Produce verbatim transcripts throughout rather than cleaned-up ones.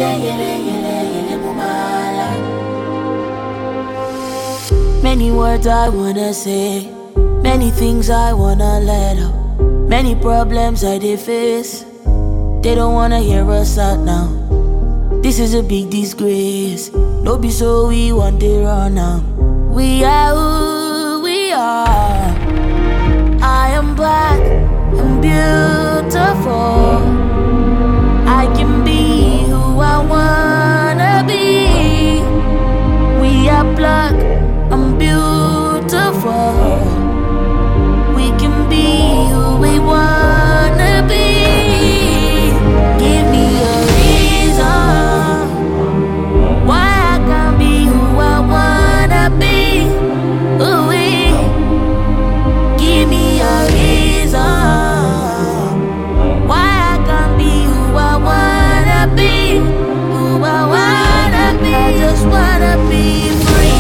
Many words I wanna say, many things I wanna let out, many problems I dey face. They don't wanna hear us out now. This is a big disgrace. No be so we want to run now. We are who we are. I am black and beautiful. I can be who I wanna be. We are black and beautiful. We can be who we wanna be. Give me a reason why I can't be who I wanna be. Ooh, we. Give me a reason why I can't be who I wanna be. Who I wanna be. I just wanna be free.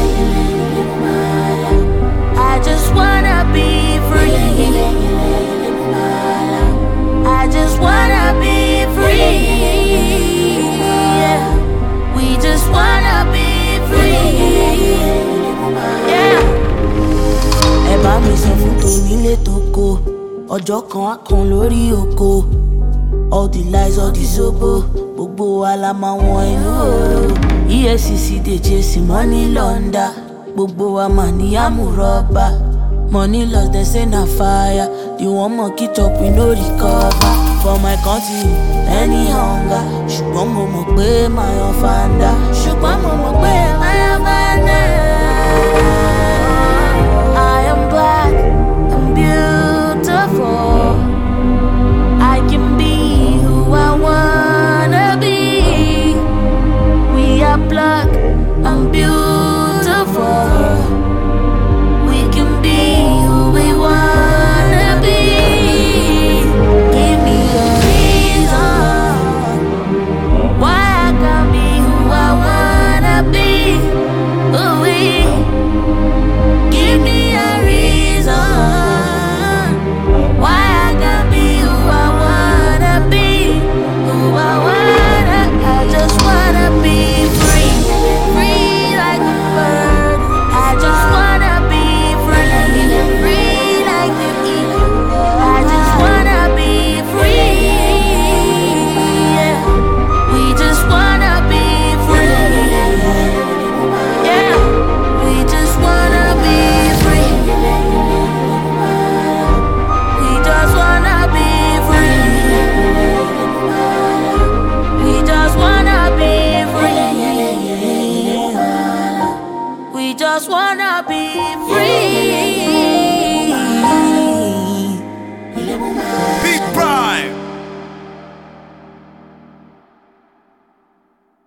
I just wanna be free. I just wanna be free. Yeah. We just wanna be free. Yeah. Ẹ bá mi sọ fún tonílé toko, ọjọ́ kan á kan lórí oko. All the lies, all the zobo, gbogbo wa la máa wọn inú òòrò. E F C C dey chase money launder, gbogbo wa mà ní àmúrọ́bà. Money lost, they say na fire. You want more keep up, we no recover. For my country, any hunger. Ṣùgbọ́n mo mọ̀ pé my own fanda. Ṣùgbọ́n mo mọ̀ pé my own fanda. I am black and beautiful. I can be who I wanna be. We are black and beautiful. We can be who we wanna be. Give me a reason why I can't be who I wanna be. Ooh, we. Give me a reason why I can't be who I wanna be. Who I wanna. I just wanna be free, free like a bird. I just wanna be free, free like the eagle. I just wanna be free. Yeah. We just wanna be free. Yeah. We just wanna be free. We just wanna be free. We just wanna be free. We just wanna be free.